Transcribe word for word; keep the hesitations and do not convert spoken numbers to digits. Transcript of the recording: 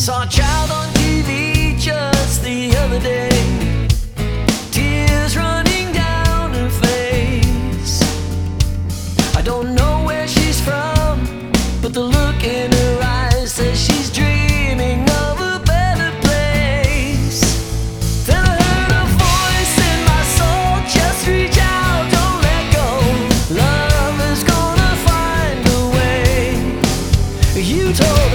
Saw a child on T V just the other day, tears running down her face. I don't know where she's from, but the look in her eyes says she's dreaming of a better place. Then I heard a voice in my soul, just reach out, don't let go. Love is gonna find a way. You told